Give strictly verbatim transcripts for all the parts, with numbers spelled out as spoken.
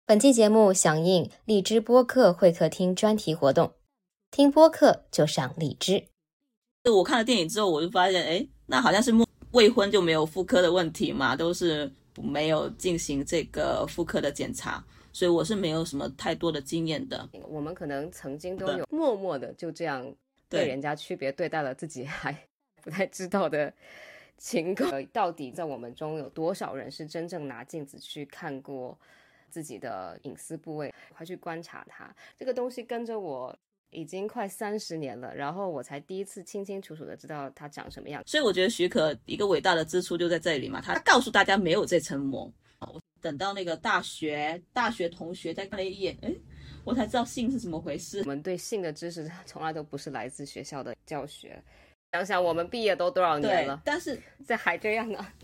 本期节目响应荔枝播客会客厅专题活动，听播客就上荔枝。 我看了电影之后，我就发现，哎，那好像是未婚就没有妇科的问题嘛，都是没有进行这个妇科的检查，所以我是没有什么太多的经验的。 我们可能曾经都有默默的就这样被人家区别对待了自己还不太知道的情况。到底在我们中有多少人是真正拿镜子去看过自己的隐私部位，还去观察它？这个东西跟着我已经快三十年了，然后我才第一次清清楚楚的知道它长什么样。 所以我觉得许可一个伟大的之处就在这里嘛，他告诉大家没有这层膜。等到那个大学大学同学再看了一眼，哎，我才知道性是怎么回事。 我们对性的知识从来都不是来自学校的教学。想想我们毕业都多少年了， 但是这还这样呢。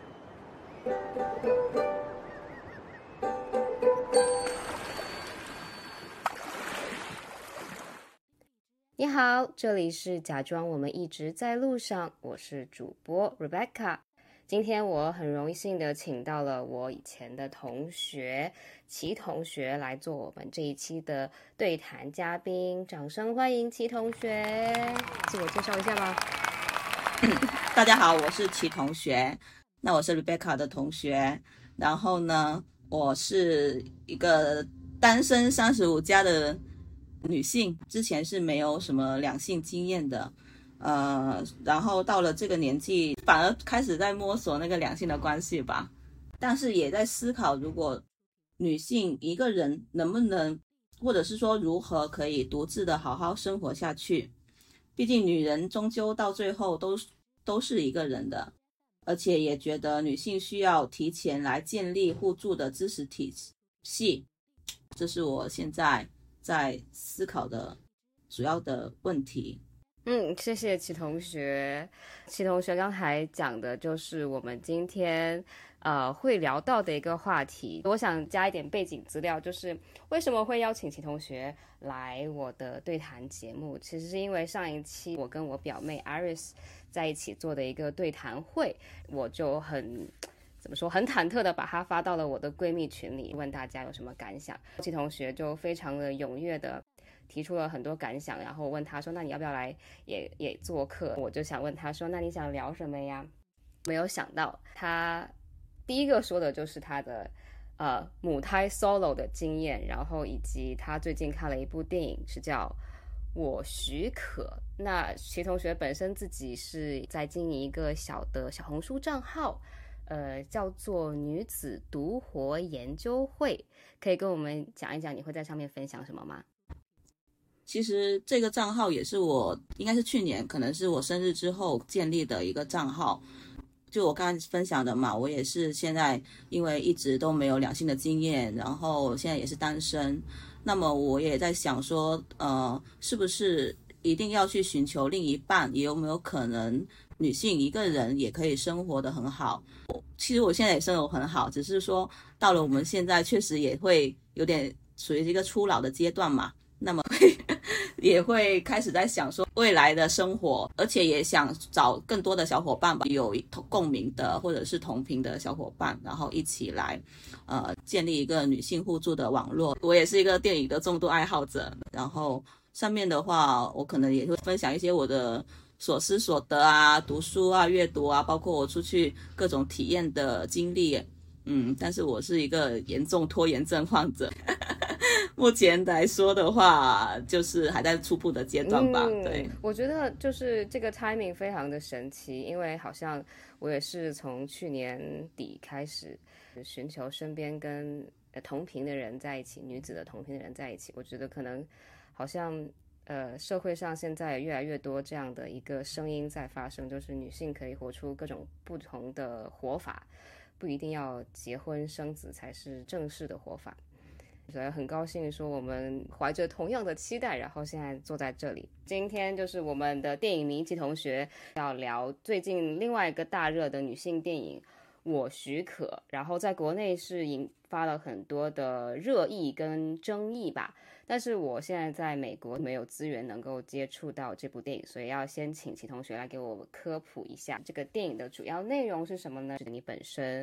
你好，这里是假装我们一直在路上，我是主播 Rebecca。 今天我很荣幸的请到了我以前的同学齐同学来做我们这一期的对谈嘉宾，掌声欢迎齐同学，自我介绍一下吧。 大家好，我是齐同学，那我是 Rebecca 的同学，然后呢，我是一个单身三十五加的女性，之前是没有什么两性经验的，呃，然后到了这个年纪，反而开始在摸索那个两性的关系吧，但是也在思考，如果女性一个人能不能，或者是说如何可以独自的好好生活下去。毕竟女人终究到最后都都是一个人的，而且也觉得女性需要提前来建立互助的知识体系，这是我现在在思考的主要的问题。 嗯，谢谢齐同学。齐同学刚才讲的就是我们今天呃会聊到的一个话题。我想加一点背景资料，就是为什么会邀请齐同学来我的对谈节目，其实是因为上一期我跟我表妹 Iris 在一起做的一个对谈会，我就很怎么说很忐忑的把它发到了我的闺蜜群里，问大家有什么感想。齐同学就非常的踊跃的提出了很多感想，然后我问他说那你要不要来也也做客。我就想问他说那你想聊什么呀？没有想到他第一个说的就是他的呃母胎 solo 的经验，然后以及他最近看了一部电影是叫我许可。那齐同学本身自己是在经营一个小的小红书账号，呃，叫做女子独活研究会，可以跟我们讲一讲你会在上面分享什么吗？ 其实这个账号也是我应该是去年可能是我生日之后建立的一个账号，就我刚才分享的嘛，我也是现在因为一直都没有两性的经验，然后现在也是单身，那么我也在想说呃，是不是一定要去寻求另一半，也有没有可能女性一个人也可以生活得很好。其实我现在也生活很好，只是说到了我们现在确实也会有点属于一个初老的阶段嘛，那么也会开始在想说未来的生活，而且也想找更多的小伙伴吧，有共鸣的或者是同频的小伙伴，然后一起来呃建立一个女性互助的网络。我也是一个电影的重度爱好者，然后上面的话我可能也会分享一些我的所思所得啊，读书啊，阅读啊，包括我出去各种体验的经历。嗯，但是我是一个严重拖延症患者目前来说的话就是还在初步的阶段吧、嗯、对， 我觉得就是这个 timing 非常的神奇，因为好像我也是从去年底开始寻求身边跟同频的人在一起，女子的同频的人在一起。我觉得可能好像呃，社会上现在越来越多这样的一个声音在发生，就是女性可以活出各种不同的活法，不一定要结婚生子才是正式的活法。所以很高兴说我们怀着同样的期待，然后现在坐在这里。今天就是我们的电影迷齐同学要聊最近另外一个大热的女性电影我许可，然后在国内是引发了很多的热议跟争议吧，但是我现在在美国没有资源能够接触到这部电影，所以要先请齐同学来给我科普一下这个电影的主要内容是什么呢？你本身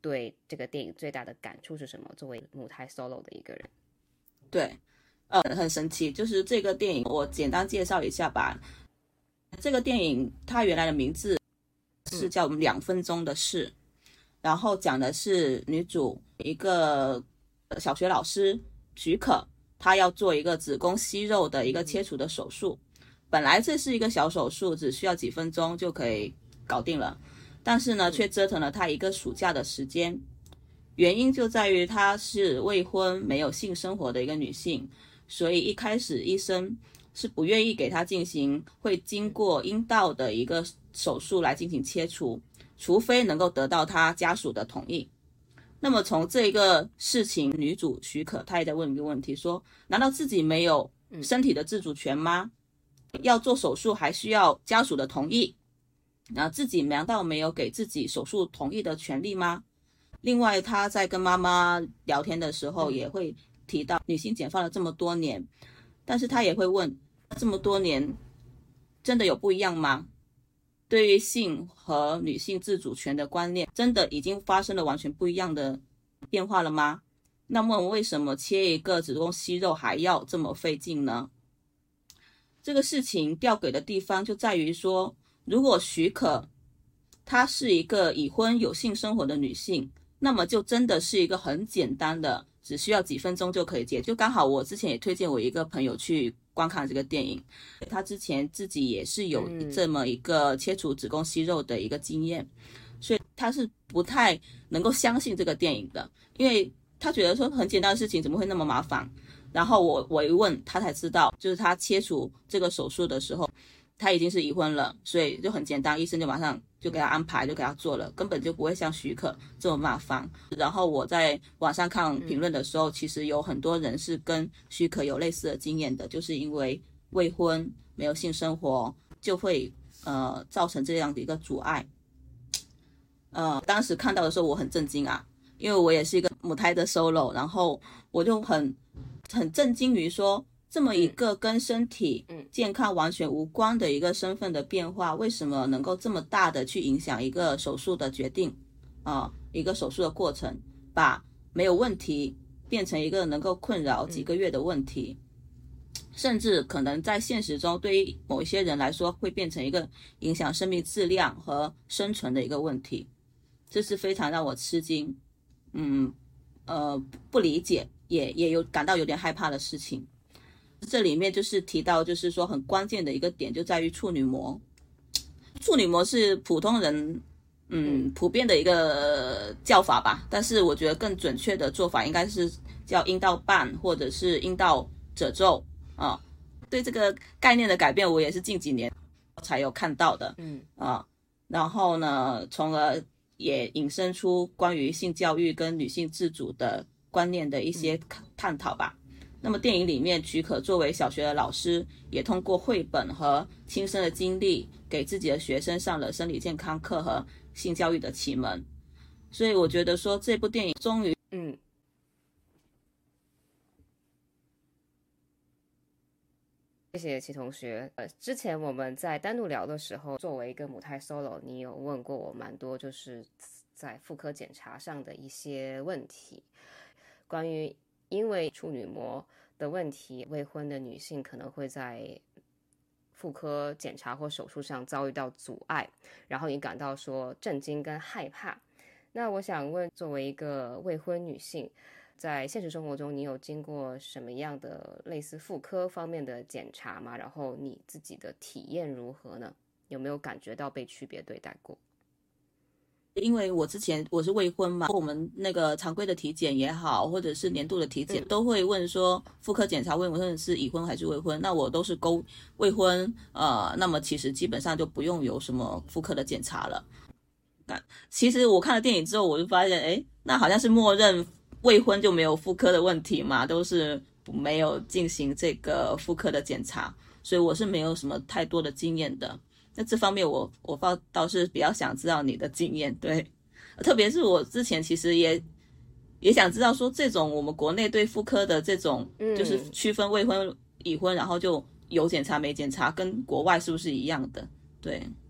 对这个电影最大的感触是什么？作为母胎 solo 的一个人。 对，呃，很神奇，就是这个电影我简单介绍一下吧。这个电影它原来的名字是叫《两分钟的事》，嗯，然后讲的是女主一个小学老师许可，她要做一个子宫息肉的一个切除的手术。本来这是一个小手术，只需要几分钟就可以搞定了，但是呢，却折腾了她一个暑假的时间。原因就在于她是未婚没有性生活的一个女性，所以一开始医生是不愿意给她进行会经过阴道的一个手术来进行切除，除非能够得到她家属的同意。那么从这个事情，女主许可她也在问一个问题，说难道自己没有身体的自主权吗？要做手术还需要家属的同意，然后自己难道没有给自己手术同意的权利吗？另外她在跟妈妈聊天的时候也会提到，女性解放了这么多年，但是她也会问，这么多年真的有不一样吗？对于性和女性自主权的观念真的已经发生了完全不一样的变化了吗？那么为什么切一个子宫息肉还要这么费劲呢？这个事情吊诡的地方就在于说，如果许可她是一个已婚有性生活的女性，那么就真的是一个很简单的，只需要几分钟就可以解。就刚好我之前也推荐我一个朋友去观看这个电影，他之前自己也是有这么一个切除子宫息肉的一个经验，所以他是不太能够相信这个电影的，因为他觉得说很简单的事情怎么会那么麻烦。然后我我一问他才知道，就是他切除这个手术的时候他已经是已婚了，所以就很简单，医生就马上就给他安排，就给他做了，根本就不会像许可这么麻烦。然后我在网上看评论的时候，其实有很多人是跟许可有类似的经验的，就是因为未婚没有性生活就会呃造成这样的一个阻碍。呃，当时看到的时候我很震惊啊，因为我也是一个母胎的 solo， 然后我就很很震惊于说，这么一个跟身体健康完全无关的一个身份的变化，为什么能够这么大的去影响一个手术的决定啊、呃，一个手术的过程，把没有问题变成一个能够困扰几个月的问题，甚至可能在现实中对于某一些人来说会变成一个影响生命质量和生存的一个问题，这是非常让我吃惊，嗯呃不理解，也也有感到有点害怕的事情。这里面就是提到，就是说很关键的一个点就在于处女膜。处女膜是普通人嗯普遍的一个叫法吧，但是我觉得更准确的做法应该是叫阴道瓣或者是阴道褶皱啊。对这个概念的改变，我也是近几年才有看到的，嗯啊，然后呢，从而也引申出关于性教育跟女性自主的观念的一些探讨吧。那么电影里面，许可作为小学的老师，也通过绘本和亲身的经历，给自己的学生上了生理健康课和性教育的启蒙。所以我觉得说，这部电影终于， 嗯，谢谢齐同学。呃，之前我们在单独聊的时候，作为一个母胎 solo， 你有问过我蛮多，就是在妇科检查上的一些问题，关于因为处女膜的问题，未婚的女性可能会在妇科检查或手术上遭遇到阻碍，然后你感到说震惊跟害怕。那我想问，作为一个未婚女性，在现实生活中你有经过什么样的类似妇科方面的检查吗？然后你自己的体验如何呢？有没有感觉到被区别对待过？ 因为我之前我是未婚嘛，我们那个常规的体检也好，或者是年度的体检、嗯、都会问说妇科检查问问是已婚还是未婚，那我都是勾未婚，呃，那么其实基本上就不用有什么妇科的检查了。其实我看了电影之后，我就发现，哎，那好像是默认未婚就没有妇科的问题嘛，都是没有进行这个妇科的检查，所以我是没有什么太多的经验的。那这方面我我倒是比较想知道你的经验，对，特别是我之前其实也也想知道说，这种我们国内对妇科的这种就是区分未婚已婚，然后就有检查没检查，跟国外是不是一样的？对，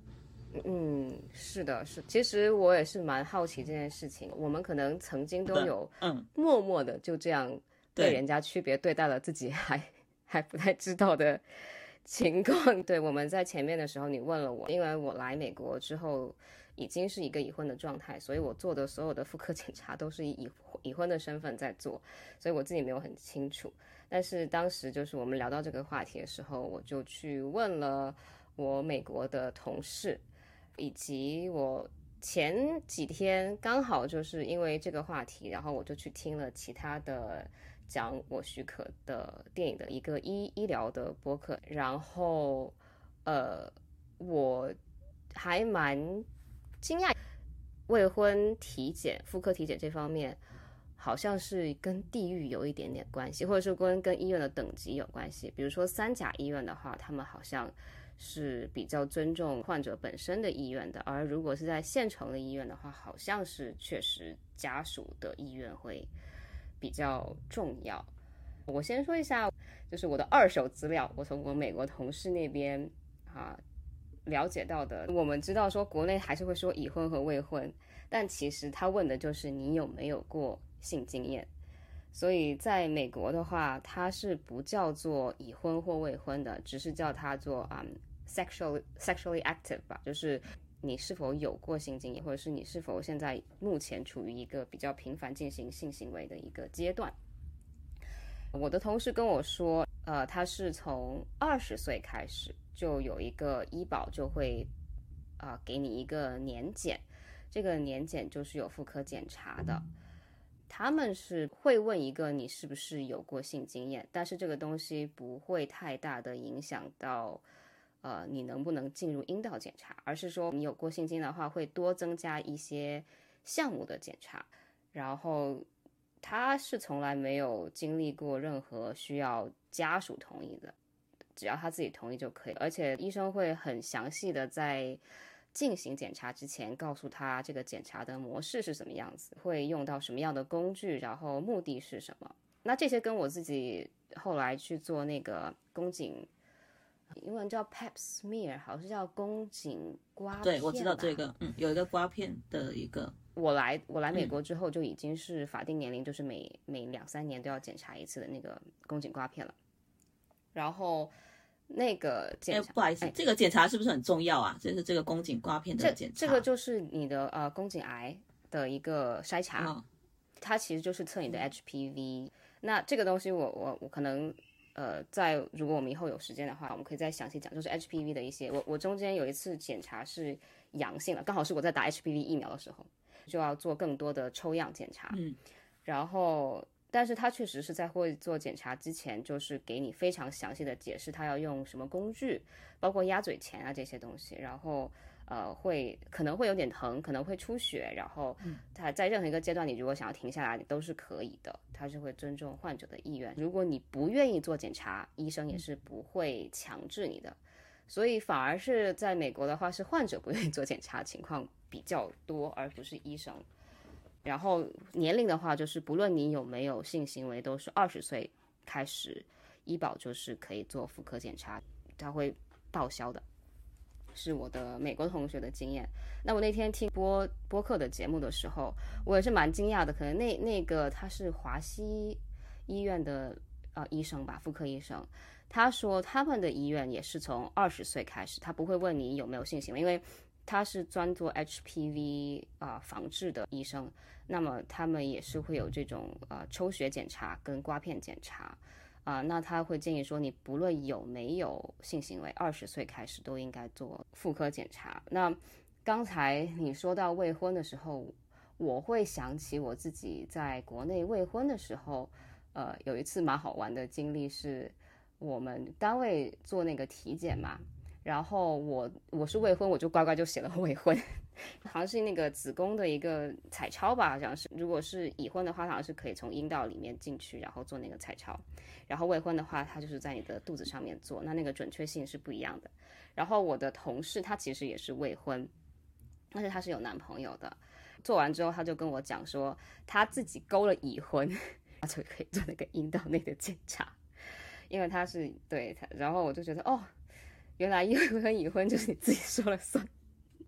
嗯，是的，是。其实我也是蛮好奇这件事情，我们可能曾经都有， 嗯， 默默的就这样被人家区别对待了自己还还不太知道的情况。对，我们在前面的时候你问了我，因为我来美国之后已经是一个已婚的状态，所以我做的所有的妇科检查都是以已婚的身份在做，所以我自己没有很清楚。但是当时就是我们聊到这个话题的时候，我就去问了我美国的同事，以及我前几天刚好就是因为这个话题，然后我就去听了其他的讲我许可的电影的一个医医疗的播客，然后呃，我还蛮惊讶，未婚体检、妇科体检这方面好像是跟地域有一点点关系，或者是跟跟医院的等级有关系。比如说三甲医院的话，他们好像是比较尊重患者本身的意愿的，而如果是在县城的医院的话，好像是确实家属的意愿会比较重要。我先说一下，就是我的二手资料，我从我美国同事那边啊了解到的。我们知道说国内还是会说已婚和未婚，但其实他问的就是你有没有过性经验。所以在美国的话，它是不叫做已婚或未婚的，只是叫它做嗯、um, sexually sexually active 吧，就是你是否有过性经验，或者是你是否现在目前处于一个比较频繁进行性行为的一个阶段。我的同事跟我说，呃，他是从二十岁开始就有一个医保就会啊、呃、给你一个年检，这个年检就是有妇科检查的。他们是会问一个你是不是有过性经验，但是这个东西不会太大的影响到呃你能不能进入阴道检查，而是说你有过性经验的话会多增加一些项目的检查。然后他是从来没有经历过任何需要家属同意的，只要他自己同意就可以，而且医生会很详细的在进行检查之前告诉他这个检查的模式是什么样子，会用到什么样的工具，然后目的是什么。那这些跟我自己后来去做那个宫颈，英文叫 pap smear， 好像是叫宫颈刮片。 对，我知道这个，嗯，有一个刮片的一个。 我来我来美国之后就已经是法定年龄，就是每每两三年都要检查一次的那个宫颈刮片了。然后那个检查， 哎，不好意思，哎，这个检查是不是很重要啊？就是这个宫颈刮片的检查， 这这个就是你的呃宫颈癌的一个筛查，哦，它其实就是测你的 H P V。嗯，那这个东西我我我可能呃在如果我们以后有时间的话，我们可以再详细讲，就是 H P V 的一些。我我中间有一次检查是阳性了，刚好是我在打 H P V 疫苗的时候，就要做更多的抽样检查。嗯，然后。但是他确实是在会做检查之前，就是给你非常详细的解释他要用什么工具，包括鸭嘴钳啊这些东西，然后呃会可能会有点疼，可能会出血，然后他在任何一个阶段你如果想要停下来你都是可以的，他是会尊重患者的意愿。如果你不愿意做检查，医生也是不会强制你的，所以反而是在美国的话是患者不愿意做检查情况比较多，而不是医生。然后年龄的话，就是不论你有没有性行为，都是二十岁开始，医保就是可以做妇科检查，它会报销的。是我的美国同学的经验。那我那天听播播客的节目的时候，我也是蛮惊讶的。可能那那个他是华西医院的呃医生吧，妇科医生，他说他们的医院也是从二十岁开始，他不会问你有没有性行为，因为他是专做 H P V 啊、呃、防治的医生，那么他们也是会有这种呃抽血检查跟刮片检查啊、呃，那他会建议说，你不论有没有性行为，二十岁开始都应该做妇科检查。那刚才你说到未婚的时候，我会想起我自己在国内未婚的时候，呃，有一次蛮好玩的经历是，我们单位做那个体检嘛。然后我我是未婚，我就乖乖就写了未婚，好像是那个子宫的一个彩超吧，好像是。如果是已婚的话，好像是可以从阴道里面进去，然后做那个彩超。然后未婚的话，它就是在你的肚子上面做，那那个准确性是不一样的。然后我的同事他其实也是未婚，但是他是有男朋友的。做完之后，他就跟我讲说，他自己勾了已婚，他就可以做那个阴道内的检查，因为他是对他。然后我就觉得哦。原来未婚已婚就是你自己说了算。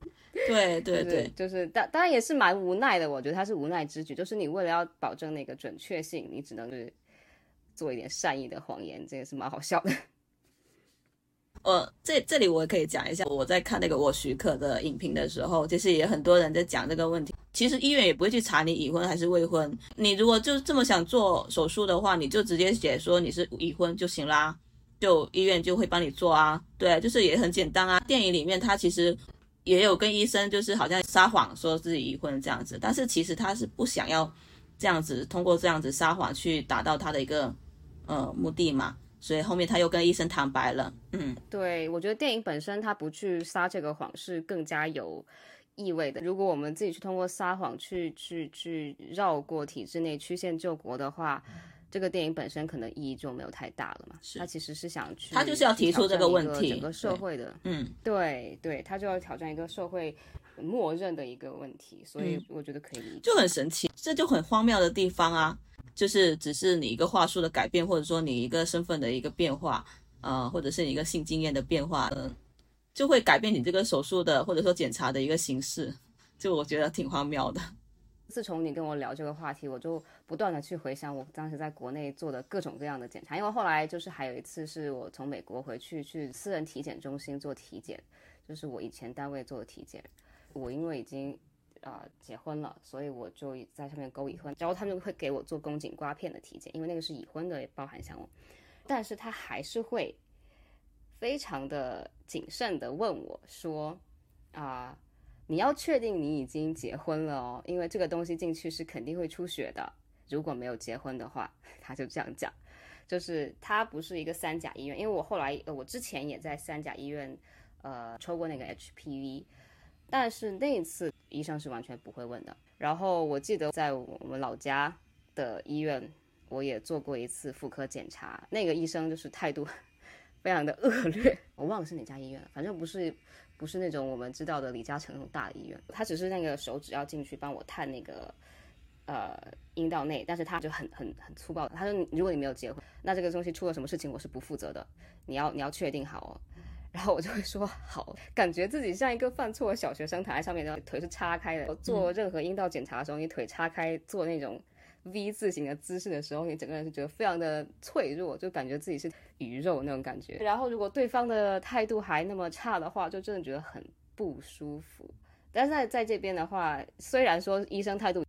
对对对，就是、就是、当当然也是蛮无奈的，我觉得他是无奈之举，就是你为了要保证那个准确性，你只能是做一点善意的谎言，这也是蛮好笑的。 呃，这这里我也可以讲一下，我在看那个我许可的影评的时候，其实也很多人在讲这个问题。其实医院也不会去查你已婚还是未婚，你如果就这么想做手术的话，你就直接写说你是已婚就行啦，就医院就会帮你做啊。对，就是也很简单啊。电影里面他其实也有跟医生就是好像撒谎说自己已婚这样子，但是其实他是不想要这样子通过这样子撒谎去达到他的一个呃目的嘛。所以后面他又跟医生坦白了。嗯， 对，我觉得电影本身他不去撒这个谎是更加有意味的。如果我们自己去通过撒谎去去去绕过体制内曲线救国的话，这个电影本身可能意义就没有太大了嘛。他其实是想去， 他就是要提出这个问题， 整个社会的， 嗯， 对对，他就要挑战一个社会默认的一个问题，所以我觉得可以理解， 就很神奇，这就很荒谬的地方啊。就是只是你一个话术的改变，或者说你一个身份的一个变化，呃，或者是你一个性经验的变化，呃，就会改变你这个手术的或者说检查的一个形式，就我觉得挺荒谬的。 自从你跟我聊这个话题，我就不断的去回想我当时在国内做的各种各样的检查，因为后来就是还有一次是我从美国回去去私人体检中心做体检，就是我以前单位做的体检，我因为已经呃，结婚了，所以我就在上面勾已婚，然后他们就会给我做宫颈刮片的体检，因为那个是已婚的包含项目，但是他还是会非常的谨慎的问我说啊、呃，你要确定你已经结婚了哦，因为这个东西进去是肯定会出血的，如果没有结婚的话，他就这样讲，就是他不是一个三甲医院，因为我后来、呃、我之前也在三甲医院呃抽过那个 H P V， 但是那一次医生是完全不会问的。然后我记得在我们老家的医院，我也做过一次妇科检查，那个医生就是态度非常的恶劣，我忘了是哪家医院了，反正不是不是那种我们知道的李嘉诚那种大的医院，他只是那个手指要进去帮我探那个呃阴道内，但是他就很很很粗暴的，他说如果你没有结婚，那这个东西出了什么事情我是不负责的，你要你要确定好哦。然后我就会说好，感觉自己像一个犯错的小学生躺在上面，然后腿是叉开的。做任何阴道检查的时候，你腿叉开做那种 V 字形的姿势的时候，你整个人是觉得非常的脆弱，就感觉自己是鱼肉那种感觉。然后如果对方的态度还那么差的话，就真的觉得很不舒服。但是在在这边的话，虽然说医生态度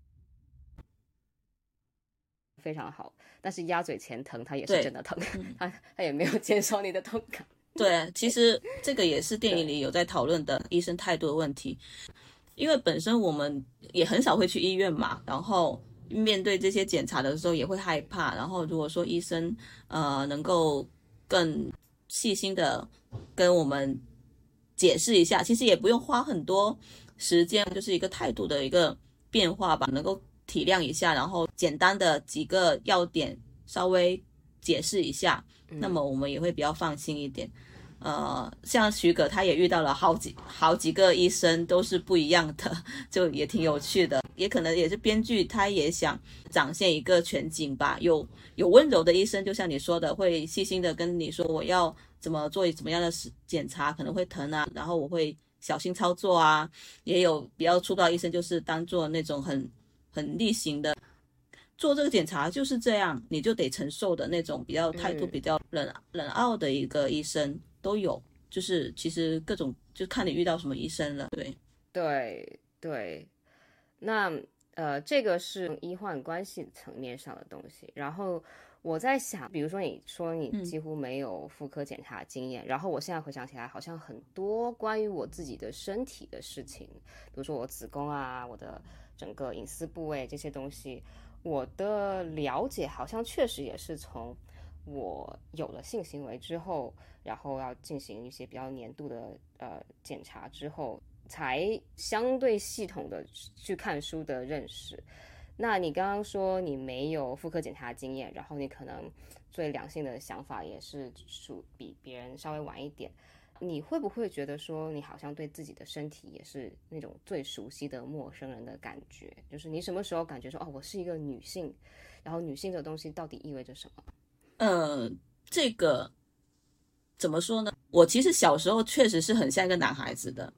非常好，但是鸭嘴前疼，他也是真的疼，他他也没有减少你的痛感。 对，其实这个也是电影里有在讨论的医生态度的问题，因为本身我们也很少会去医院嘛，然后面对这些检查的时候也会害怕，然后如果说医生呃能够更细心的跟我们解释一下，其实也不用花很多时间，就是一个态度的一个变化吧，能够体谅一下，然后简单的几个要点稍微解释一下，那么我们也会比较放心一点。呃，像许可他也遇到了好几好几个医生，都是不一样的，就也挺有趣的。也可能也是编剧他也想展现一个全景吧，有有温柔的医生，就像你说的，会细心的跟你说我要怎么做怎么样的检查，可能会疼啊，然后我会小心操作啊。也有比较粗暴的医生，就是当做那种很很例行的。做这个检查就是这样，你就得承受的那种比较态度比较冷、嗯、冷傲的一个医生都有，就是其实各种就看你遇到什么医生了。对对对，那呃这个是医患关系层面上的东西。然后我在想，比如说你说你几乎没有妇科检查经验、嗯、然后我现在回想起来好像很多关于我自己的身体的事情，比如说我子宫啊，我的整个隐私部位这些东西，我的了解好像确实也是从我有了性行为之后，然后要进行一些比较年度的呃检查之后，才相对系统的去看书的认识。那你刚刚说你没有妇科检查经验，然后你可能对两性的想法也是属比别人稍微晚一点，你会不会觉得说你好像对自己的身体也是那种最熟悉的陌生人的感觉？就是你什么时候感觉说哦，我是一个女性，然后女性这个东西到底意味着什么？ 呃，这个怎么说呢？我其实小时候确实是很像一个男孩子的，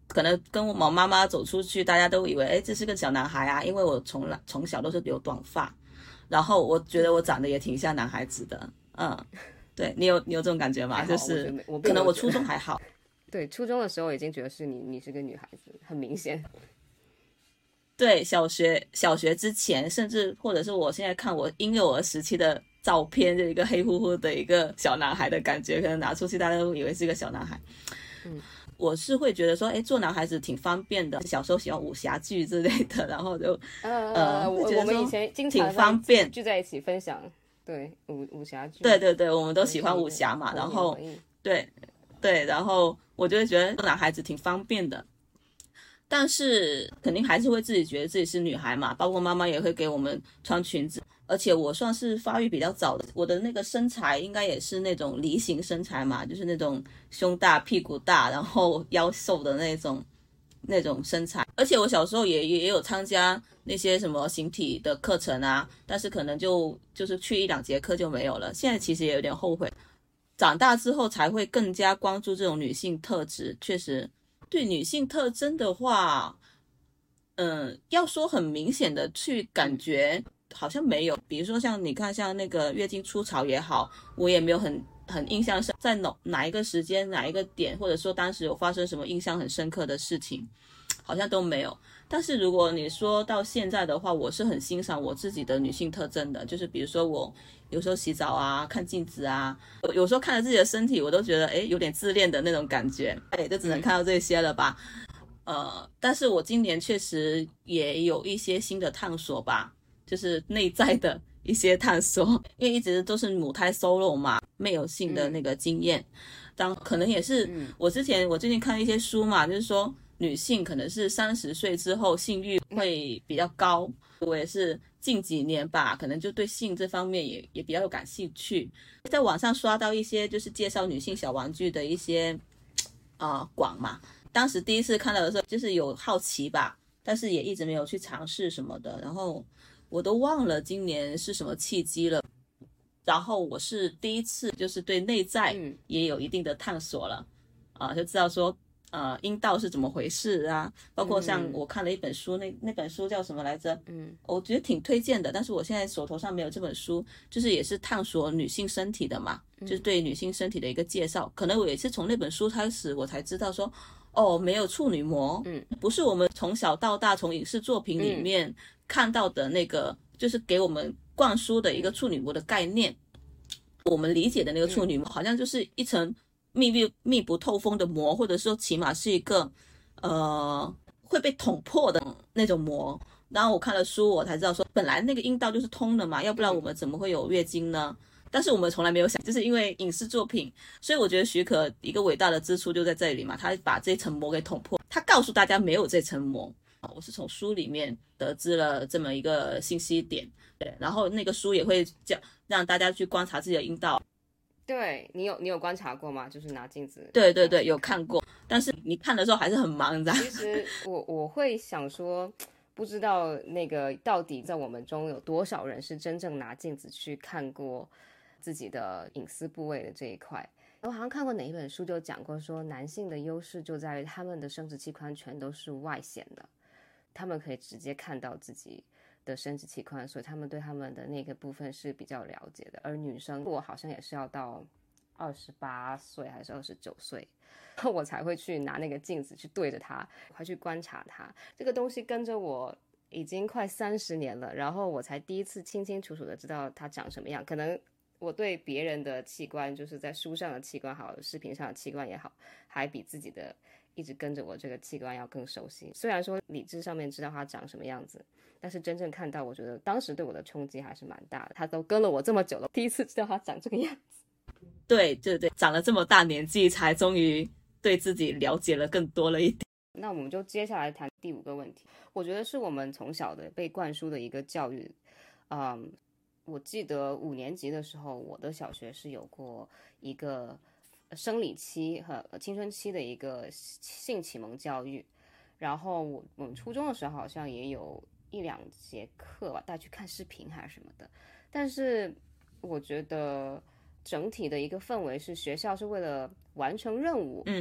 可能跟我妈妈走出去，大家都以为哎这是个小男孩啊，因为我从来从小都是留短发，然后我觉得我长得也挺像男孩子的。嗯，对，你有你有这种感觉吗？就是可能我初中还好。 对，初中的时候已经觉得是你你是个女孩子，很明显。 对，小学小学之前，甚至或者是我现在看我婴幼儿时期的照片，就一个黑乎乎的一个小男孩的感觉，可能拿出去大家都以为是一个小男孩。 嗯， 我是会觉得说，哎，做男孩子挺方便的。小时候喜欢武侠剧之类的，然后就呃呃，我我们以前经常挺方便聚在一起分享，对武武侠剧。 对对对，我们都喜欢武侠嘛，然后对对，然后我就会觉得做男孩子挺方便的。但是肯定还是会自己觉得自己是女孩嘛，包括妈妈也会给我们穿裙子，而且我算是发育比较早的，我的那个身材应该也是那种梨形身材嘛，就是那种胸大屁股大然后腰瘦的那种那种身材。而且我小时候也也有参加那些什么形体的课程啊，但是可能就就是去一两节课就没有了，现在其实也有点后悔。长大之后才会更加关注这种女性特质，确实对女性特征的话，嗯，要说很明显的去感觉好像没有。比如说像你看，像那个月经初潮也好，我也没有很很印象深，在哪哪一个时间哪一个点，或者说当时有发生什么印象很深刻的事情，好像都没有。但是如果你说到现在的话，我是很欣赏我自己的女性特征的，就是比如说我有时候洗澡啊，看镜子啊，有时候看着自己的身体，我都觉得哎有点自恋的那种感觉，哎，就只能看到这些了吧。呃，但是我今年确实也有一些新的探索吧，就是内在的一些探索，因为一直都是母胎 solo 嘛，没有性的那个经验。当可能也是我之前我最近看一些书嘛，就是说女性可能是三十岁之后性欲会比较高，我也是近几年吧，可能就对性这方面也也比较有感兴趣，在网上刷到一些就是介绍女性小玩具的一些呃广嘛，当时第一次看到的时候就是有好奇吧，但是也一直没有去尝试什么的，然后我都忘了今年是什么契机了。然后我是第一次就是对内在也有一定的探索了，啊、嗯呃，就知道说呃阴道是怎么回事啊，包括像我看了一本书，那那本书叫什么来着？嗯，我觉得挺推荐的，但是我现在手头上没有这本书，就是也是探索女性身体的嘛，就是对女性身体的一个介绍。可能我也是从那本书开始，我才知道说，哦，没有处女膜，嗯，不是我们从小到大从影视作品里面看到的那个，就是给我们灌输的一个处女膜的概念。我们理解的那个处女膜好像就是一层密闭密不透风的膜，或者说起码是一个呃会被捅破的那种膜。然后我看了书，我才知道说本来那个阴道就是通的嘛，要不然我们怎么会有月经呢？但是我们从来没有想，就是因为影视作品，所以我觉得许可一个伟大的之处就在这里嘛，他把这层膜给捅破，他告诉大家没有这层膜。我是从书里面得知了这么一个信息点，对，然后那个书也会叫让大家去观察自己的阴道。 对，你有你有观察过吗？就是拿镜子。 对对对，有看过，但是你看的时候还是很忙，你知道？ 其实我我会想说，不知道那个到底在我们中有多少人是真正拿镜子去看过自己的隐私部位的这一块。我好像看过哪一本书就讲过说，男性的优势就在于他们的生殖器官全都是外显的，他们可以直接看到自己的生殖器官，所以他们对他们的那个部分是比较了解的。而女生我好像也是要到二十八岁还是二十九岁我才会去拿那个镜子去对着它，会去观察它。这个东西跟着我已经快三十年了，然后我才第一次清清楚楚的知道它长什么样。可能我对别人的器官，就是在书上的器官好，视频上的器官也好，还比自己的一直跟着我这个器官要更熟悉。虽然说理智上面知道它长什么样子，但是真正看到，我觉得当时对我的冲击还是蛮大的。它都跟了我这么久了，第一次知道它长这个样子。 对对对，长了这么大年纪才终于对自己了解了更多了一点。 那我们就接下来谈第五个问题，我觉得是我们从小的被灌输的一个教育。嗯，我记得五年级的时候，我的小学是有过一个生理期和青春期的一个性启蒙教育，然后我我们初中的时候好像也有一两节课吧，带去看视频还是什么的。但是我觉得整体的一个氛围是学校是为了完成任务，嗯，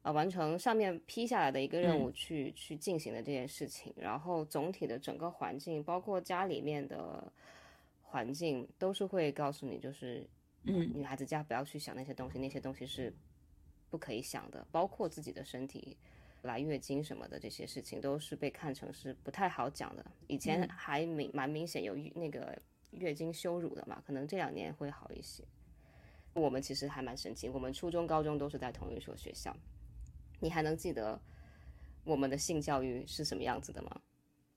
呃完成上面批下来的一个任务嗯去、去进行的这件事情，然后总体的整个环境，包括家里面的环境，都是会告诉你，就是嗯女孩子家不要去想那些东西，那些东西是不可以想的，包括自己的身体。来月经什么的这些事情都是被看成是不太好讲的，以前还明蛮明显有那个月经羞辱的嘛，可能这两年会好一些。我们其实还蛮神奇，我们初中高中都是在同一所学校。你还能记得我们的性教育是什么样子的吗？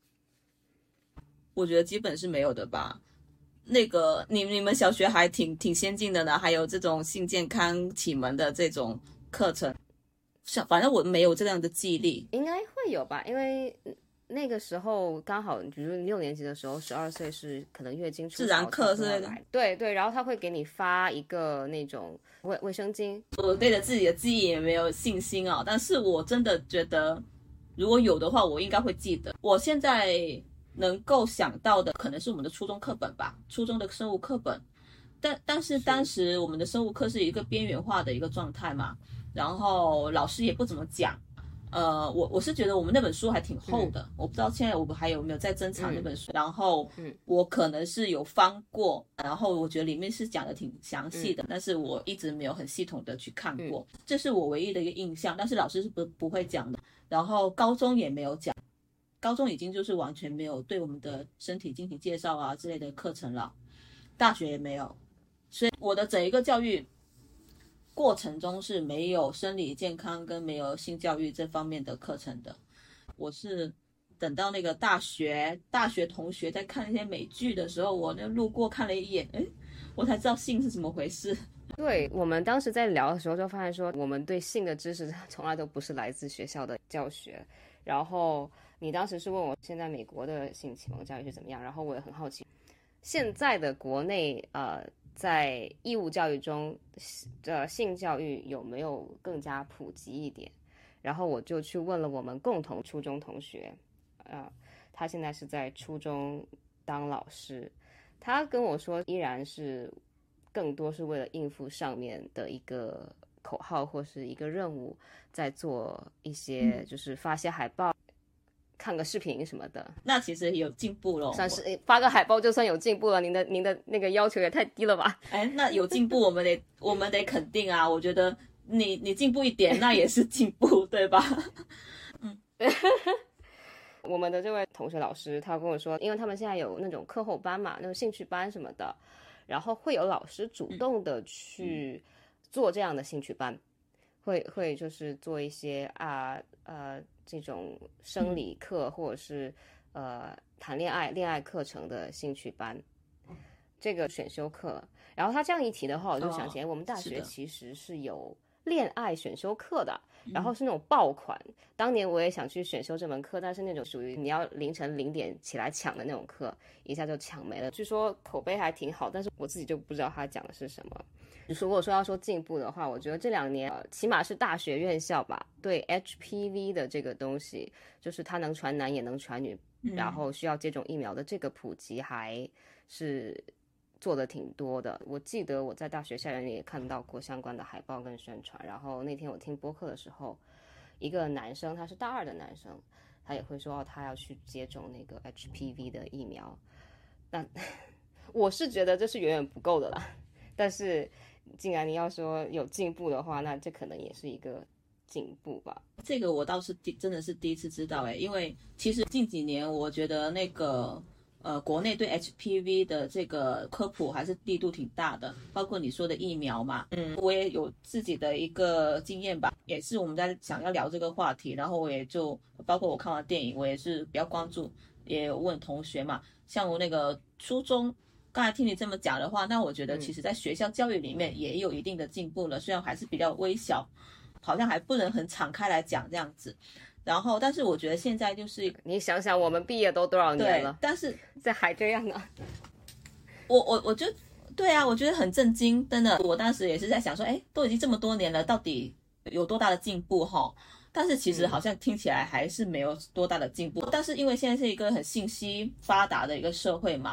我觉得基本是没有的吧。那个你你们小学还挺挺先进的呢，还有这种性健康启蒙的这种课程。像反正我没有这样的记忆力， 应该会有吧，因为那个时候刚好，比如六年级的时候，十二岁是可能月经初潮自然课之类的。 对对，然后他会给你发一个那种卫卫生巾。 我对着自己的记忆也没有信心啊，但是我真的觉得，如果有的话，我应该会记得。我现在能够想到的，可能是我们的初中课本吧，初中的生物课本。但但是当时我们的生物课是一个边缘化的一个状态嘛。然后老师也不怎么讲，呃，我我是觉得我们那本书还挺厚的，嗯、我不知道现在我们还有没有在珍藏那本书。嗯、然后我可能是有翻过，然后我觉得里面是讲的挺详细的，嗯、但是我一直没有很系统的去看过，嗯、这是我唯一的一个印象。但是老师是不不会讲的，然后高中也没有讲，高中已经就是完全没有对我们的身体进行介绍啊之类的课程了，大学也没有，所以我的整一个教育过程中是没有生理健康跟没有性教育这方面的课程的。我是等到那个大学大学同学在看那些美剧的时候，我那路过看了一眼，诶，我才知道性是怎么回事。 对，我们当时在聊的时候就发现说，我们对性的知识从来都不是来自学校的教学。然后你当时是问我现在美国的性启蒙教育是怎么样，然后我也很好奇现在的国内呃在义务教育中的性教育有没有更加普及一点。然后我就去问了我们共同初中同学，呃，他现在是在初中当老师，他跟我说依然是更多是为了应付上面的一个口号或是一个任务，在做一些就是发些海报、嗯、看个视频什么的。 那其实有进步了， 算是发个海报就算有进步了，您的您的那个要求也太低了吧？ 哎，那有进步我们得我们得肯定啊，我觉得你你进步一点那也是进步对吧？嗯。 我们的这位同学老师他跟我说，因为他们现在有那种课后班嘛，那种兴趣班什么的，然后会有老师主动的去做这样的兴趣班，嗯、会会就是做一些啊呃这种生理课或者是呃谈恋爱恋爱课程的兴趣班，这个选修课。然后他这样一提的话，我就想起来，我们大学其实是有恋爱选修课的。然后是那种爆款，当年我也想去选修这门课，但是那种属于你要凌晨零点起来抢的那种课，一下就抢没了。据说口碑还挺好，但是我自己就不知道他讲的是什么。如果说要说进步的话，我觉得这两年、呃、起码是大学院校吧，对 H P V 的这个东西，就是它能传男也能传女，嗯、然后需要接种疫苗的这个普及还是做的挺多的。我记得我在大学校园里也看到过相关的海报跟宣传。然后那天我听播客的时候，一个男生，他是大二的男生，他也会说、哦、他要去接种那个 H P V 的疫苗。那我是觉得这是远远不够的啦，但是既然你要说有进步的话，那这可能也是一个进步吧。 这个我倒是第真的是第一次知道诶，因为其实近几年我觉得那个呃，国内对 H P V 的这个科普还是力度挺大的，包括你说的疫苗嘛，嗯，我也有自己的一个经验吧，也是我们在想要聊这个话题，然后我也就包括我看完电影，我也是比较关注，也有问同学嘛，像我那个初中，刚才听你这么讲的话，那我觉得其实在学校教育里面也有一定的进步了，虽然还是比较微小，好像还不能很敞开来讲这样子。然后但是我觉得现在就是你想想我们毕业都多少年了， 但是这还这样呢。 我我我就对啊，我觉得很震惊，真的。我当时也是在想说，哎，都已经这么多年了，到底有多大的进步齁？但是其实好像听起来还是没有多大的进步。嗯、但是因为现在是一个很信息发达的一个社会嘛，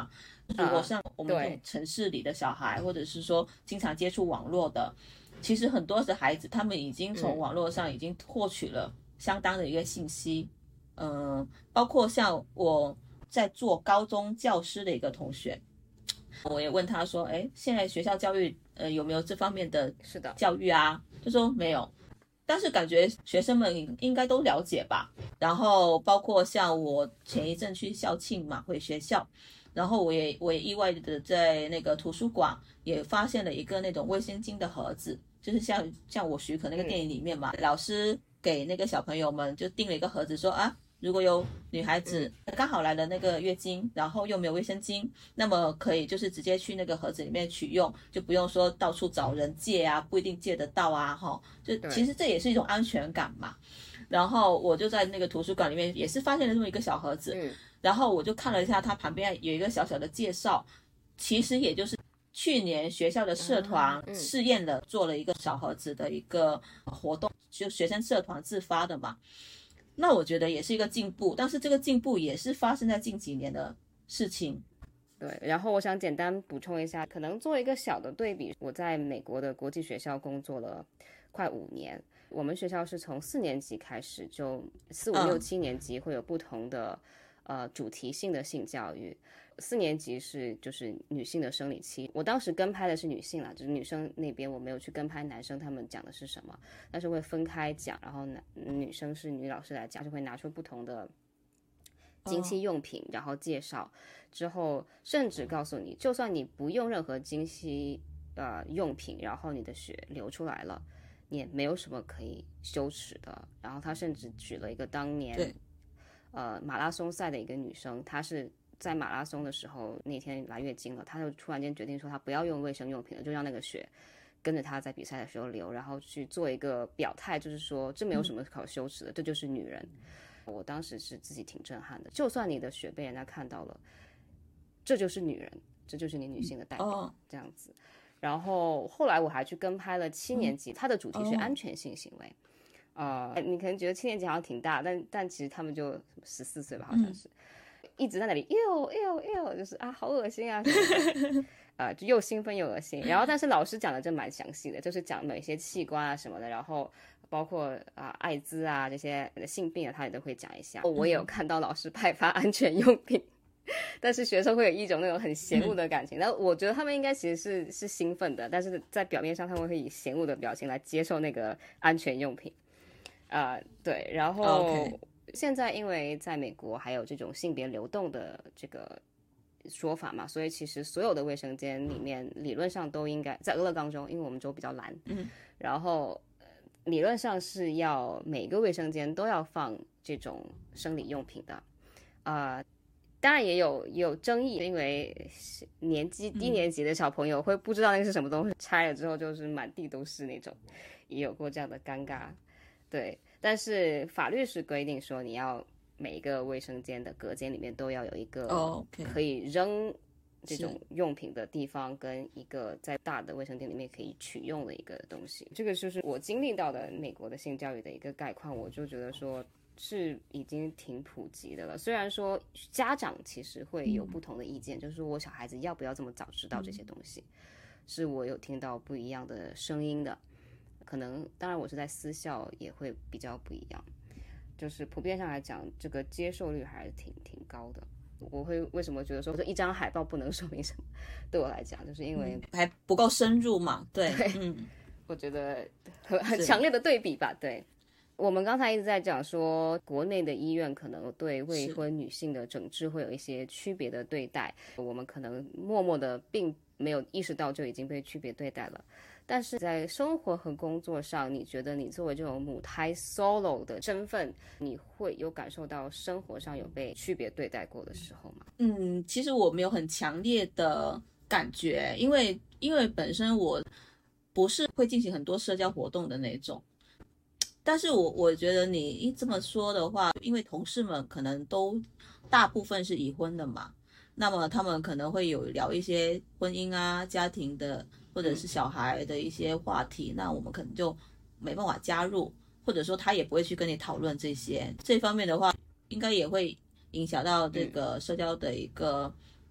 如果像我们这种城市里的小孩，或者是说经常接触网络的，其实很多的孩子他们已经从网络上已经获取了相当的一个信息。嗯、呃，包括像我在做高中教师的一个同学，我也问他说，哎，现在学校教育呃有没有这方面的教育啊？他说没有。但是感觉学生们应该都了解吧。然后包括像我前一阵去校庆嘛，回学校，然后我也我也意外的在那个图书馆也发现了一个那种卫生巾的盒子，就是像像我许可那个电影里面嘛，嗯、老师给那个小朋友们就订了一个盒子说啊，如果有女孩子刚好来了那个月经，然后又没有卫生巾，那么可以就是直接去那个盒子里面取用，就不用说到处找人借啊，不一定借得到啊，哈，就其实这也是一种安全感嘛。然后我就在那个图书馆里面也是发现了这么一个小盒子，嗯、然后我就看了一下它旁边有一个小小的介绍，其实也就是去年学校的社团试验了，做了一个小盒子的一个活动，就学生社团自发的嘛。那我觉得也是一个进步，但是这个进步也是发生在近几年的事情。 对，然后我想简单补充一下，可能做一个小的对比，我在美国的国际学校工作了快五年，我们学校是从四年级开始，就四五六七年级会有不同的、嗯、呃主题性的性教育。四年级是就是女性的生理期，我当时跟拍的是女性啦，就是女生那边我没有去跟拍男生他们讲的是什么，但是会分开讲，然后男女生是女老师来讲，就会拿出不同的经期用品， oh. 然后介绍之后，甚至告诉你，就算你不用任何经期呃用品，然后你的血流出来了，你也没有什么可以羞耻的。然后他甚至举了一个当年呃马拉松赛的一个女生，她是在马拉松的时候那天来月经了，她就突然间决定说她不要用卫生用品了，就让那个血跟着她在比赛的时候流，然后去做一个表态，就是说这没有什么可羞耻的，嗯、这就是女人。我当时是自己挺震撼的，就算你的血被人家看到了，这就是女人，这就是你女性的代表，哦、这样子。然后后来我还去跟拍了七年级，嗯、它的主题是安全性行为。哦、呃，你可能觉得七年级好像挺大，但但其实他们就十四岁吧，好像是。嗯一直在那里呦呦呦，就是啊，好恶心啊，啊、呃，就又兴奋又恶心。然后，但是老师讲的就蛮详细的，就是讲某些器官啊什么的，然后包括啊、呃、艾滋啊这些性病啊，他也都会讲一下。我也有看到老师派发安全用品，但是学生会有一种那种很嫌恶的感情。但我觉得他们应该其实是是兴奋的，但是在表面上他们会以嫌恶的表情来接受那个安全用品。啊、呃，对，然后。Okay.现在因为在美国还有这种性别流动的这个说法嘛，所以其实所有的卫生间里面理论上都应该在俄勒冈州，因为我们州比较蓝，嗯，然后理论上是要每个卫生间都要放这种生理用品的，啊、呃，当然也有也有争议，因为年级低年级的小朋友会不知道那个是什么东西，拆了之后就是满地都是那种，也有过这样的尴尬，对。但是法律是规定说，你要每一个卫生间的隔间里面都要有一个可以扔这种用品的地方，跟一个在大的卫生间里面可以取用的一个东西。这个就是我经历到的美国的性教育的一个概况，我就觉得说是已经挺普及的了。虽然说家长其实会有不同的意见，嗯、就是说我小孩子要不要这么早知道这些东西，嗯、是我有听到不一样的声音的。可能当然我是在私校也会比较不一样，就是普遍上来讲这个接受率还是挺挺高的。我会为什么觉得说一张海报不能说明什么，对我来讲就是因为、 嗯、还不够深入嘛。对， 对，嗯，我觉得很很强烈的对比吧。对，我们刚才一直在讲说国内的医院可能对未婚女性的诊治会有一些区别的对待，我们可能默默的并没有意识到就已经被区别对待了。但是在生活和工作上，你觉得你作为这种母胎 solo 的身份，你会有感受到生活上有被区别对待过的时候吗？ 嗯，其实我没有很强烈的感觉，因为因为本身我不是会进行很多社交活动的那种。但是我我觉得你一这么说的话，因为同事们可能都大部分是已婚的嘛，那么他们可能会有聊一些婚姻啊、家庭的或者是小孩的一些话题，那我们可能就没办法加入，或者说他也不会去跟你讨论这些。这方面的话，应该也会影响到这个社交的一个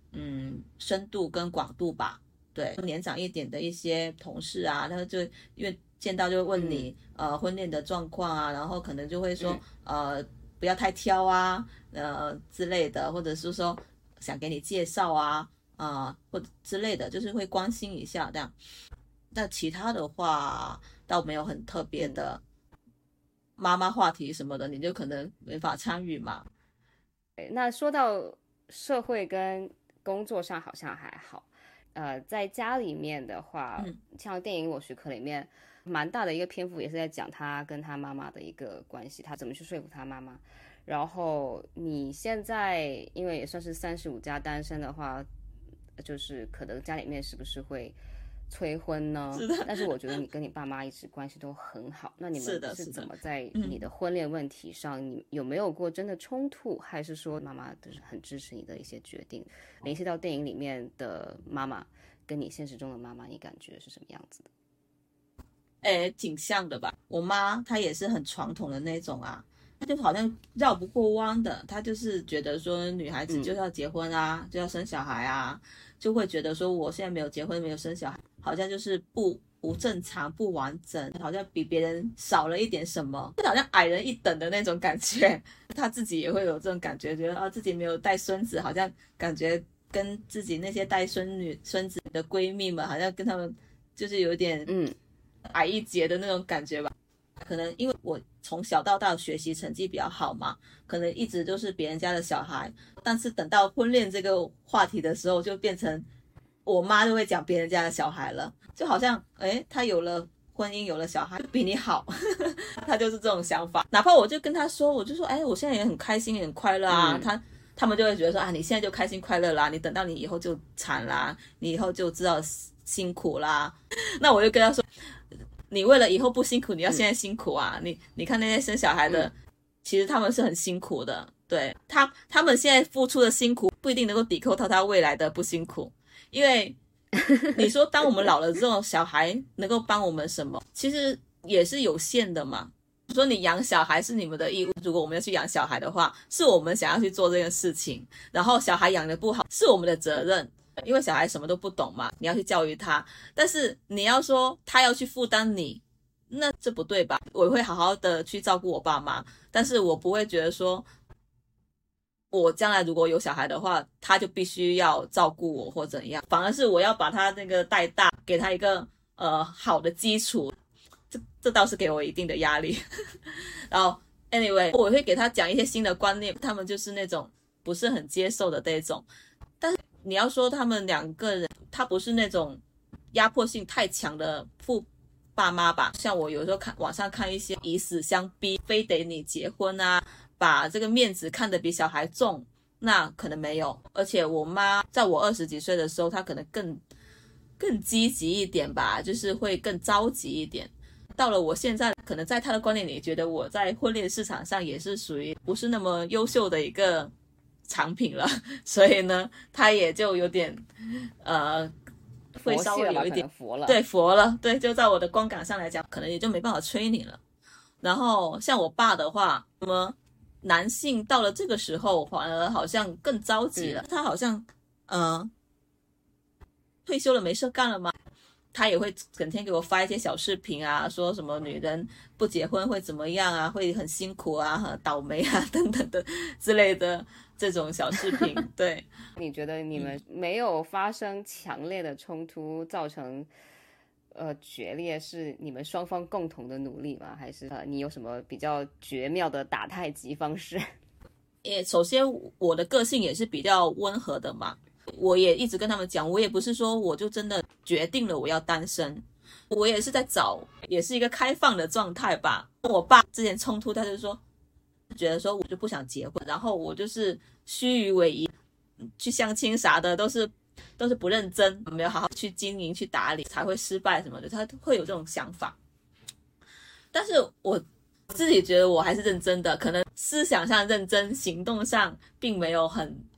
嗯深度跟广度吧。对，年长一点的一些同事啊，他就因为见到就会问你、嗯、呃婚恋的状况啊，然后可能就会说、嗯、呃不要太挑啊，呃之类的，或者是说想给你介绍啊啊、呃、或者之类的，就是会关心一下这样。但其他的话倒没有很特别的妈妈话题什么的，你就可能没法参与嘛。 那说到社会跟工作上好像还好，呃，在家里面的话， 嗯、 像电影《我许可》里面蛮大的一个篇幅也是在讲他跟他妈妈的一个关系，他怎么去说服他妈妈。然后你现在因为也算是三十五加单身的话，就是可能家里面是不是会催婚呢？ 是的。 但是我觉得你跟你爸妈一直关系都很好，那你们是怎么在你的婚恋问题上，你有没有过真的冲突，还是说妈妈就是很支持你的一些决定？联系到电影里面的妈妈跟你现实中的妈妈，你感觉是什么样子的？ 诶，挺像的吧。我妈她也是很传统的那种啊，她就好像绕不过弯的，她就是觉得说女孩子就要结婚啊、嗯、就要生小孩啊，就会觉得说我现在没有结婚没有生小孩，好像就是不不正常不完整，好像比别人少了一点什么，就好像矮人一等的那种感觉。她自己也会有这种感觉，觉得啊自己没有带孙子，好像感觉跟自己那些带孙女孙子的闺蜜们好像跟他们就是有点嗯矮一截的那种感觉吧。可能因为我从小到大学习成绩比较好嘛，可能一直都是别人家的小孩，但是等到婚恋这个话题的时候，就变成我妈就会讲别人家的小孩了，就好像诶她有了婚姻有了小孩比你好她就是这种想法。哪怕我就跟她说，我就说诶我现在也很开心也很快乐啊，她、嗯、他们就会觉得说啊你现在就开心快乐啦，你等到你以后就惨啦，你以后就知道辛苦啦。那我就跟她说，你为了以后不辛苦，你要现在辛苦啊！嗯、你你看那些生小孩的，嗯、其实他们是很辛苦的，对他他们现在付出的辛苦不一定能够抵扣到他未来的不辛苦，因为你说当我们老了之后，小孩能够帮我们什么？其实也是有限的嘛。说你养小孩是你们的义务，如果我们要去养小孩的话，是我们想要去做这件事情，然后小孩养得不好是我们的责任。因为小孩什么都不懂嘛，你要去教育他，但是你要说他要去负担你，那这不对吧？我会好好的去照顾我爸妈，但是我不会觉得说我将来如果有小孩的话，他就必须要照顾我或怎样，反而是我要把他那个带大，给他一个呃好的基础，这这倒是给我一定的压力然后 anyway 我会给他讲一些新的观念，他们就是那种不是很接受的那种，但是你要说他们两个人，他不是那种压迫性太强的父爸妈吧？像我有时候看网上看一些以死相逼，非得你结婚啊，把这个面子看得比小孩重，那可能没有。而且我妈在我二十几岁的时候，她可能更更积极一点吧，就是会更着急一点。到了我现在，可能在她的观念里，觉得我在婚恋市场上也是属于不是那么优秀的一个产品了，所以呢他也就有点呃会稍微有一点佛了， 对佛了，对，就在我的观感上来讲，可能也就没办法催你了。然后像我爸的话，那么男性到了这个时候反而好像更着急了，嗯、他好像呃退休了没事干了吗？他也会整天给我发一些小视频啊，说什么女人不结婚会怎么样啊，会很辛苦啊，倒霉啊等等的之类的这种小视频。对， 你觉得你们没有发生强烈的冲突造成呃决裂，是你们双方共同的努力吗？还是呃你有什么比较绝妙的打太极方式？ 也首先我的个性也是比较温和的嘛，我也一直跟他们讲，我也不是说我就真的决定了我要单身，我也是在找，也是一个开放的状态吧。我爸之前冲突，他就说觉得说我就不想结婚，然后我就是虚与委蛇，去相亲啥的都是都是不认真，没有好好去经营去打理才会失败什么的，他会有这种想法。但是我自己觉得我还是认真的，可能思想上认真，行动上并没有很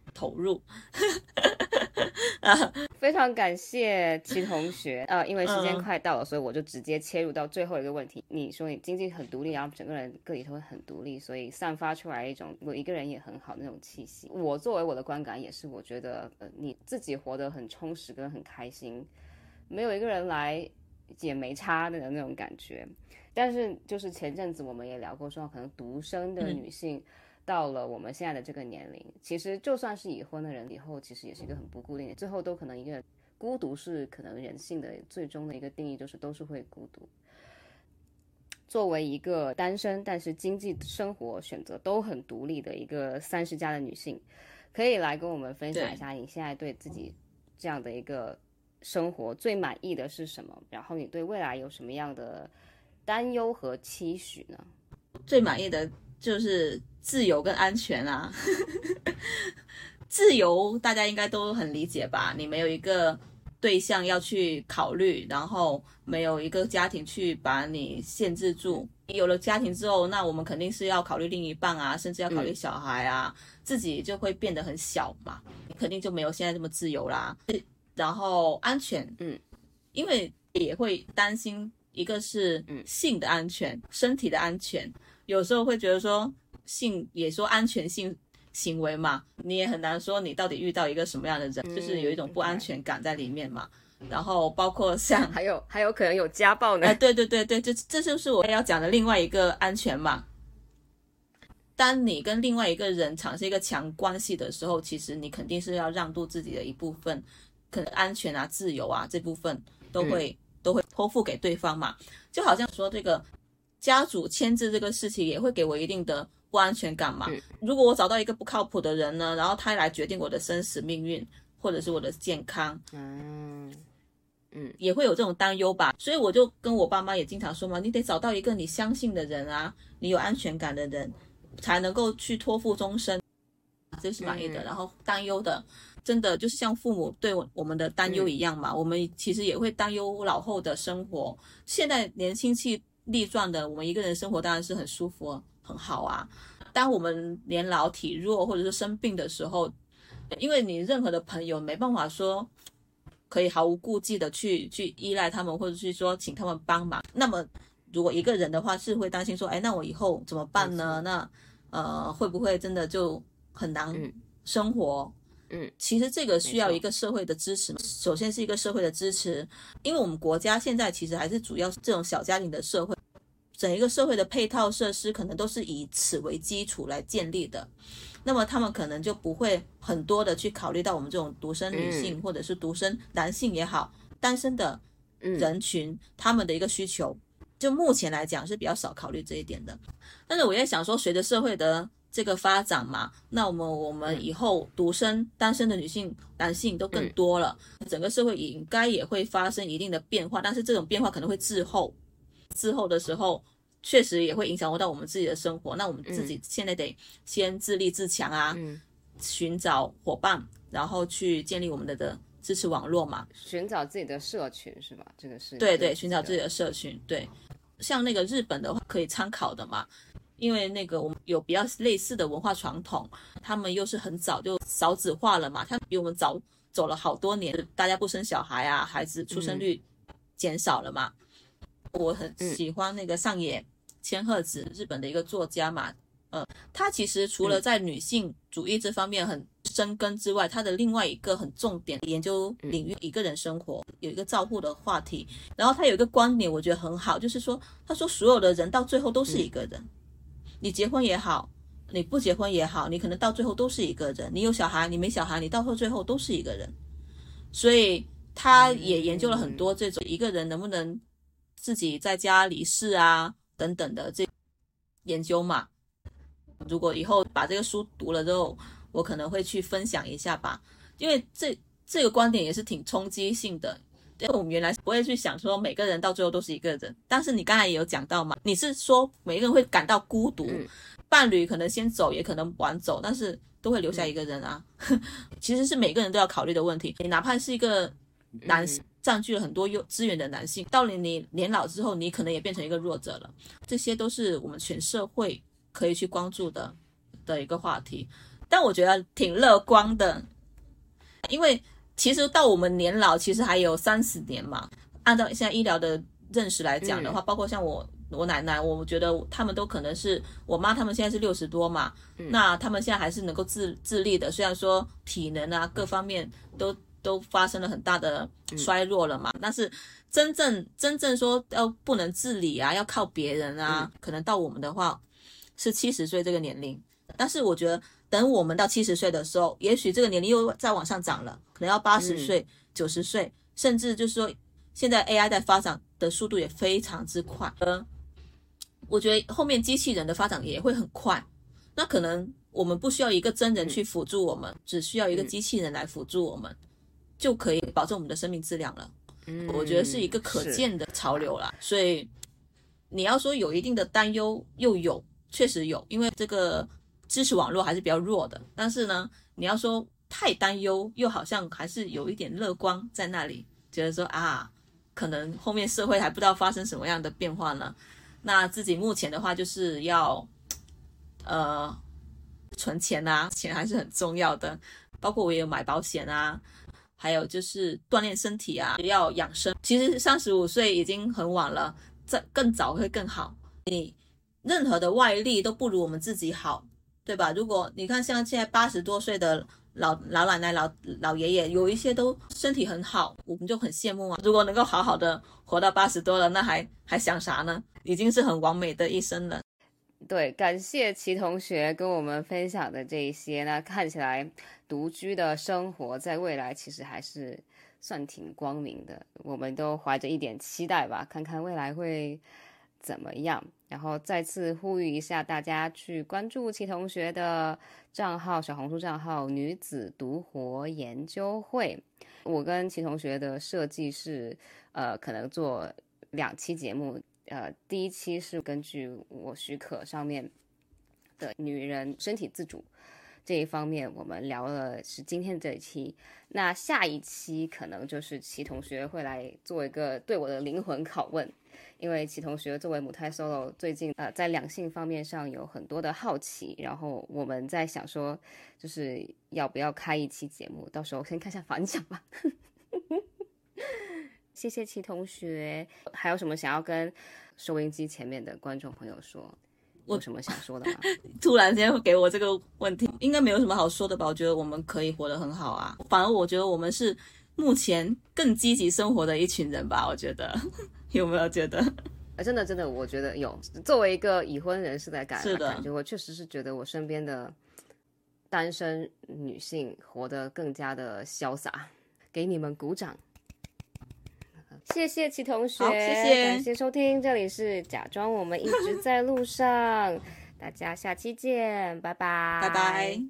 投入。 非常感谢齐同学，呃，因为时间快到了，嗯、所以我就直接切入到最后一个问题。你说你经济很独立，然后整个人个体都会很独立，所以散发出来一种我一个人也很好的那种气息。我作为我的观感也是，我觉得呃你自己活得很充实跟很开心，没有一个人来也没差的那种感觉。但是就是前阵子我们也聊过说，可能独生的女性、嗯。到了我们现在的这个年龄，其实就算是已婚的人以后，其实也是一个很不固定的，最后都可能一个孤独是可能人性的最终的一个定义，就是都是会孤独。作为一个单身但是经济生活选择都很独立的一个三十加的女性，可以来跟我们分享一下你现在对自己这样的一个生活最满意的是什么，然后你对未来有什么样的担忧和期许呢？ 最满意的就是自由跟安全啊。自由大家应该都很理解吧，你没有一个对象要去考虑，然后没有一个家庭去把你限制住。你有了家庭之后，那我们肯定是要考虑另一半啊，甚至要考虑小孩啊、嗯、自己就会变得很小嘛，你肯定就没有现在这么自由啦。然后安全，嗯，因为也会担心，一个是性的安全、嗯、身体的安全，有时候会觉得说性也说安全性行为嘛，你也很难说你到底遇到一个什么样的人、嗯、就是有一种不安全感在里面嘛、嗯、然后包括像还有还有可能有家暴呢、 呃、对对对对，这这就是我要讲的另外一个安全嘛。当你跟另外一个人产生一个强关系的时候，其实你肯定是要让渡自己的一部分，可能安全啊自由啊这部分都会、嗯、都会托付给对方嘛。就好像说这个家族签字这个事情也会给我一定的不安全感嘛、嗯、如果我找到一个不靠谱的人呢，然后他来决定我的生死命运或者是我的健康，嗯嗯，也会有这种担忧吧。所以我就跟我爸妈也经常说嘛，你得找到一个你相信的人啊，你有安全感的人才能够去托付终身，这是满意的、嗯、然后担忧的真的就是像父母对我们的担忧一样嘛、嗯、我们其实也会担忧老后的生活。现在年轻气力壮的我们一个人生活当然是很舒服很好啊，当我们年老体弱或者是生病的时候，因为你任何的朋友没办法说可以毫无顾忌的去去依赖他们，或者是说请他们帮忙，那么如果一个人的话是会担心说，哎，那我以后怎么办呢？那呃会不会真的就很难生活？嗯，其实这个需要一个社会的支持，首先是一个社会的支持，因为我们国家现在其实还是主要这种小家庭的社会，整一个社会的配套设施可能都是以此为基础来建立的，那么他们可能就不会很多的去考虑到我们这种独生女性、嗯、或者是独生男性也好，单身的人群、嗯、他们的一个需求，就目前来讲是比较少考虑这一点的。但是我也想说，随着社会的这个发展嘛，那我们我们以后独生单身的女性男性都更多了、嗯、整个社会应该也会发生一定的变化，但是这种变化可能会滞后滞后的时候确实也会影响到我们自己的生活，那我们自己现在得先自立自强啊、嗯、寻找伙伴，然后去建立我们的的支持网络嘛， 寻找自己的社群是吧？这个是对对，寻找自己的社群。对，像那个日本的话可以参考的嘛，因为那个我们有比较类似的文化传统，他们又是很早就少子化了嘛，他们比我们早走了好多年，大家不生小孩啊，孩子出生率减少了嘛、嗯、我很喜欢那个上野千鹤子，日本的一个作家嘛，呃，他其实除了在女性主义这方面很深耕之外，他的另外一个很重点研究领域一个人生活，有一个照顾的话题，然后他有一个观点我觉得很好，就是说他说所有的人到最后都是一个人，你结婚也好，你不结婚也好，你可能到最后都是一个人，你有小孩你没小孩，你到最后都是一个人。所以他也研究了很多这种一个人能不能自己在家离世啊等等的这研究嘛。如果以后把这个书读了之后，我可能会去分享一下吧，因为这这个观点也是挺冲击性的。因为我们原来不会去想说每个人到最后都是一个人，但是你刚才也有讲到嘛，你是说每个人会感到孤独、嗯、伴侣可能先走也可能晚走，但是都会留下一个人啊、嗯、其实是每个人都要考虑的问题。你哪怕是一个男性、嗯、占据了很多资源的男性，到了你年老之后你可能也变成一个弱者了，这些都是我们全社会可以去关注的的一个话题。 但我觉得挺乐观的，因为其实到我们年老其实还有三十年嘛，按照现在医疗的认识来讲的话、嗯、包括像我我奶奶，我觉得他们都可能是，我妈他们现在是六十多嘛、嗯、那他们现在还是能够自自立的，虽然说体能啊各方面都都发生了很大的衰弱了嘛、嗯、但是真正真正说要不能自理啊，要靠别人啊、嗯、可能到我们的话是七十岁这个年龄，但是我觉得等我们到七十岁的时候，也许这个年龄又再往上涨了，可能要八十岁、九十岁，甚至就是说现在 A I 在发展的速度也非常之快，呃，我觉得后面机器人的发展也会很快，那可能我们不需要一个真人去辅助我们、嗯、只需要一个机器人来辅助我们、嗯、就可以保证我们的生命质量了、嗯、我觉得是一个可见的潮流啦。所以你要说有一定的担忧，又有，确实有，因为这个知识网络还是比较弱的，但是呢你要说太担忧，又好像还是有一点乐观在那里，觉得说啊可能后面社会还不知道发生什么样的变化呢。那自己目前的话就是要呃存钱啊，钱还是很重要的，包括我也有买保险啊，还有就是锻炼身体啊，要养生。其实三十五岁已经很晚了，再更早会更好，你任何的外力都不如我们自己好，对吧？如果你看像现在八十多岁的老老奶奶老老爷爷，有一些都身体很好，我们就很羡慕啊。如果能够好好的活到八十多了，那还还想啥呢？已经是很完美的一生了。 对，感谢齐同学跟我们分享的这一些，那看起来独居的生活在未来其实还是算挺光明的，我们都怀着一点期待吧，看看未来会怎么样。然后再次呼吁一下大家去关注齐同学的账号，小红书账号女子独活研究会。我跟齐同学的设计是呃，可能做两期节目，呃，第一期是根据我许可上面的女人身体自主这一方面，我们聊了是今天这一期，那下一期可能就是齐同学会来做一个对我的灵魂拷问，因为齐同学作为母胎 solo 最近呃在两性方面上有很多的好奇，然后我们在想说就是要不要开一期节目，到时候先看一下反响吧。谢谢齐同学，还有什么想要跟收音机前面的观众朋友说？有什么想说的吗？ 突然间会给我这个问题，应该没有什么好说的吧？我觉得我们可以活得很好啊，反而我觉得我们是目前更积极生活的一群人吧，我觉得。有没有觉得？ 啊、真的真的，我觉得有。作为一个已婚人士来感是的感觉，我确实是觉得我身边的单身女性活得更加的潇洒，给你们鼓掌。谢谢齐同学， 好，谢谢， 感谢收听，这里是假装我们一直在路上，大家下期见，拜拜， 拜拜。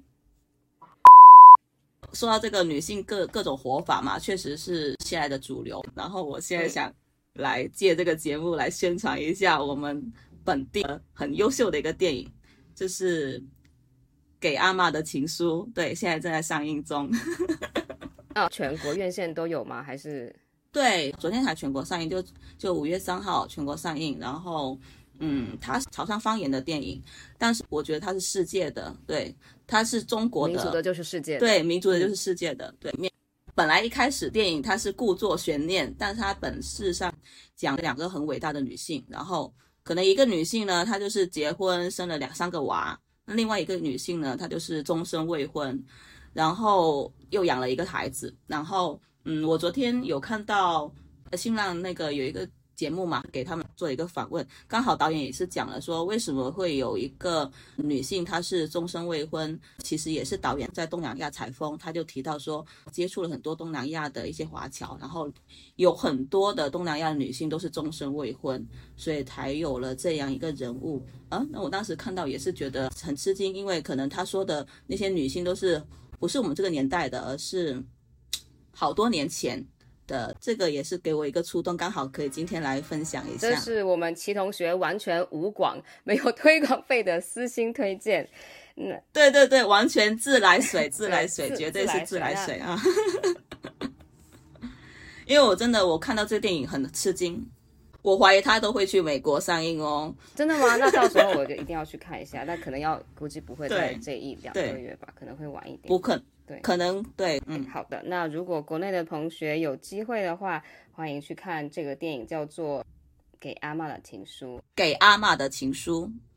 说到这个女性各各种活法嘛，确实是现在的主流。然后我现在想来借这个节目来宣传一下我们本地很优秀的一个电影，就是《给阿嬷的情书》，对，现在正在上映中。 哦，全国院线都有吗？还是？ 对，昨天才全国上映，就就五月三号全国上映。然后，嗯，它是潮汕方言的电影，但是我觉得它是世界的，对，它是中国的， 民族的就是世界的， 对，民族的就是世界的，嗯、对。本来一开始电影它是故作悬念，但是它本质上讲两个很伟大的女性，然后可能一个女性呢，她就是结婚生了两三个娃，那另外一个女性呢，她就是终身未婚，然后又养了一个孩子，然后。嗯，我昨天有看到新浪那个有一个节目嘛，给他们做一个访问，刚好导演也是讲了说为什么会有一个女性她是终身未婚，其实也是导演在东南亚采风，他就提到说接触了很多东南亚的一些华侨，然后有很多的东南亚的女性都是终身未婚，所以才有了这样一个人物啊。那我当时看到也是觉得很吃惊，因为可能他说的那些女性都是不是我们这个年代的，而是好多年前的，这个也是给我一个触动，刚好可以今天来分享一下。 这是我们齐同学完全无广没有推广费的私心推荐。 嗯，对对对，完全自来水，自来水，绝对是自来水啊！因为我真的我看到这个电影很吃惊， 我怀疑他都会去美国上映哦。 真的吗？那到时候我就一定要去看一下，但可能要估计不会在这一两个月吧，可能会晚一点。 不可对， 可能对，嗯， 好的。那如果国内的同学有机会的话，欢迎去看这个电影，叫做《给阿嬷的情书》。 给阿嬷的情书。